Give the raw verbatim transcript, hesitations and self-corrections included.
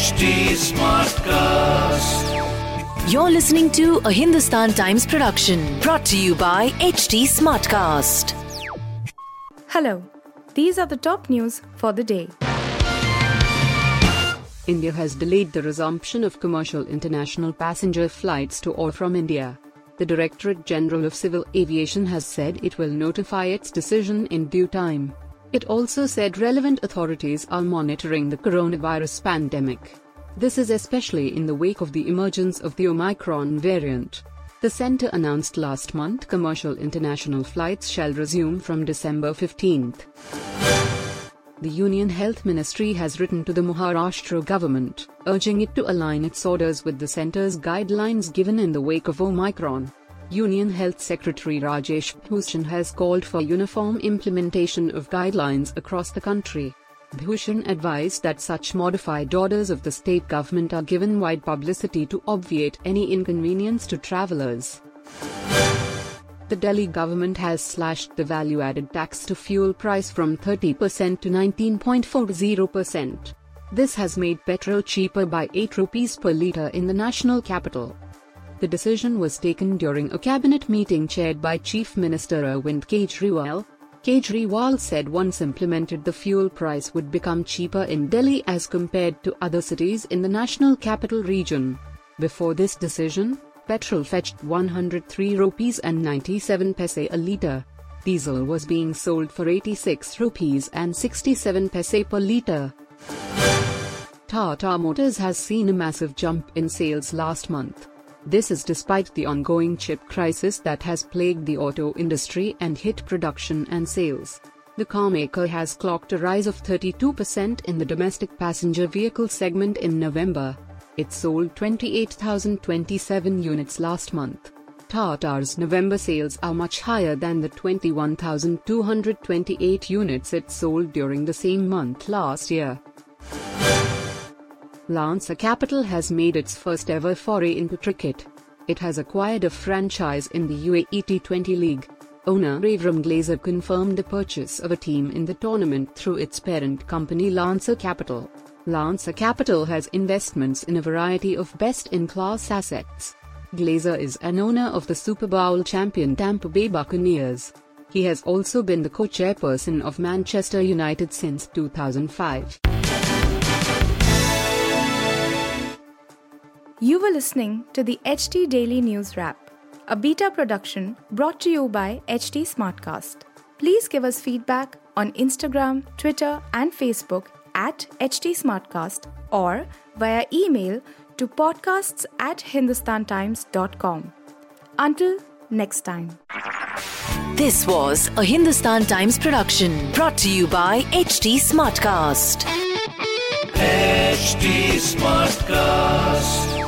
H T Smartcast. You're listening to a Hindustan Times production brought to you by H T Smartcast. Hello, these are the top news for the day. India has delayed the resumption of commercial international passenger flights to or from India. The Directorate General of Civil Aviation has said it will notify its decision in due time. It also said relevant authorities are monitoring the coronavirus pandemic. This is especially in the wake of the emergence of the Omicron variant. The centre announced last month commercial international flights shall resume from December fifteenth. The Union Health Ministry has written to the Maharashtra government, urging it to align its orders with the centre's guidelines given in the wake of Omicron. Union Health Secretary Rajesh Bhushan has called for uniform implementation of guidelines across the country. Bhushan advised that such modified orders of the state government are given wide publicity to obviate any inconvenience to travellers. The Delhi government has slashed the value-added tax to fuel price from thirty percent to nineteen point four zero percent. This has made petrol cheaper by eight rupees per litre in the national capital. The decision was taken during a cabinet meeting chaired by Chief Minister Arvind Kejriwal. Kejriwal said once implemented the fuel price would become cheaper in Delhi as compared to other cities in the national capital region. Before this decision, petrol fetched one hundred three rupees and ninety-seven paise a litre. Diesel was being sold for eighty-six rupees and sixty-seven paise per litre. Tata Motors has seen a massive jump in sales last month. This is despite the ongoing chip crisis that has plagued the auto industry and hit production and sales. The carmaker has clocked a rise of thirty-two percent in the domestic passenger vehicle segment in November. It sold twenty-eight thousand twenty-seven units last month. Tata's November sales are much higher than the twenty-one thousand two hundred twenty-eight units it sold during the same month last year. Lancer Capital has made its first ever foray into cricket. It has acquired a franchise in the U A E T twenty League. Owner Avram Glazer confirmed the purchase of a team in the tournament through its parent company Lancer Capital. Lancer Capital has investments in a variety of best-in-class assets. Glazer is an owner of the Super Bowl champion Tampa Bay Buccaneers. He has also been the co-chairperson of Manchester United since two thousand five. You were listening to the H T Daily News Wrap, a beta production brought to you by H T Smartcast. Please give us feedback on Instagram, Twitter and Facebook at H T Smartcast or via email to podcasts at hindustantimes dot com. Until next time. This was a Hindustan Times production brought to you by H T Smartcast. H T Smartcast.